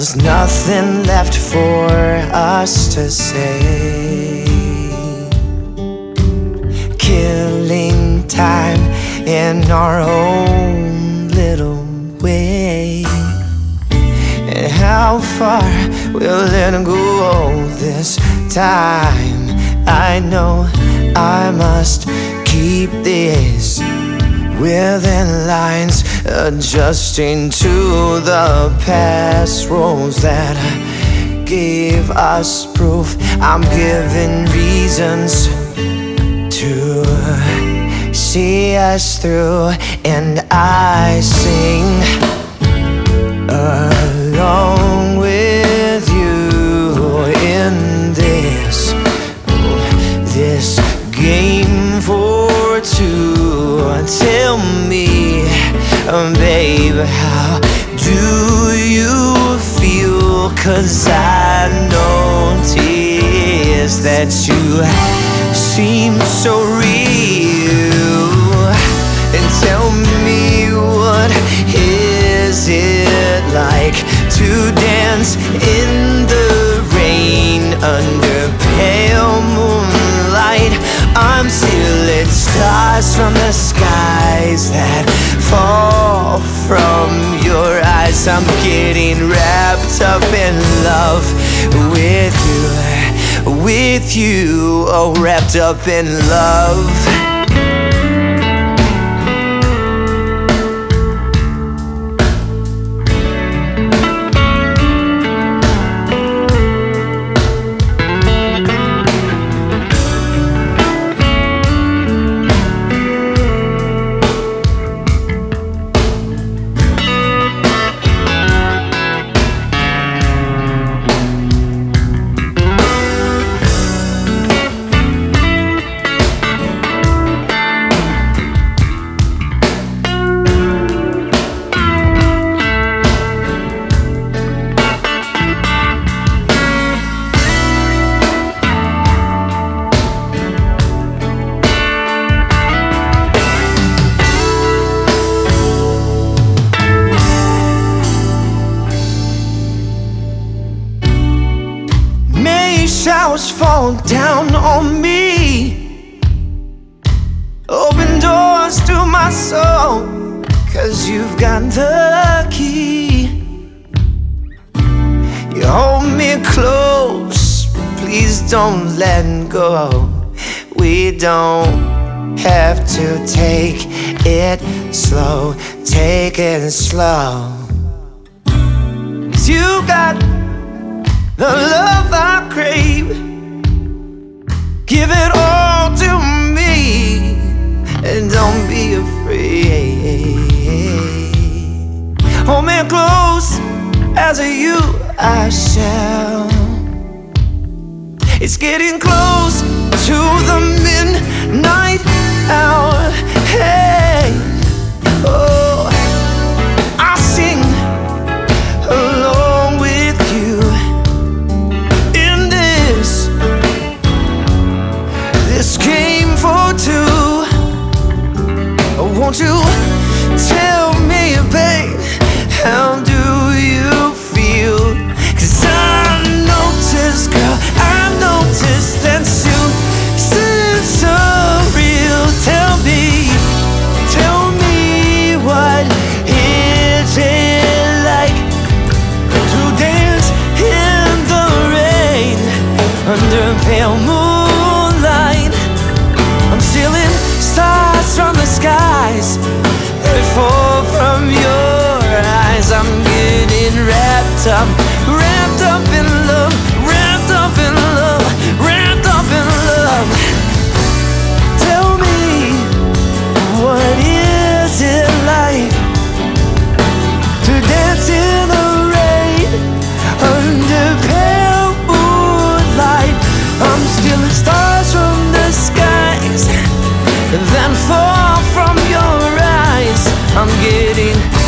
was nothing left for us to say. Killing time in our own little way. And how far will it go this time? I know I must keep this within lines, adjusting to the past roles that gave us proof. I'm given reasons to see us through, and I sing along with you in this game for two. Tell me, babe, how do you feel? 'Cause I notice that you seem so real. And tell me, what is it like to dance in the rain under pale moonlight? I'm stealing stars from the skies that fall from your eyes. I'm getting wrapped up in love with you, oh, wrapped up in love. Showers fall down on me, open doors to my soul, 'cause you've got the key. You hold me close, please don't let go. We don't have to take it slow, take it slow. 'Cause you got the love I crave. Give it all to me, and don't be afraid. Hold me close, as you I shall. It's getting close to the midnight hour. Hey, oh, I sing along with you in this game for two. Won't you tell me, babe, how do you feel? 'Cause I noticed, girl, I noticed that you seem so real. Tell me what is it like to dance in the rain under pale moonlight? I'm stealing stars from the skies that fall from your eyes. I'm getting wrapped up in love, wrapped up in love, wrapped up in love. Tell me, what is it like to dance in the rain under pale moonlight? I'm stealing stars from the skies, then fall from your eyes. I'm getting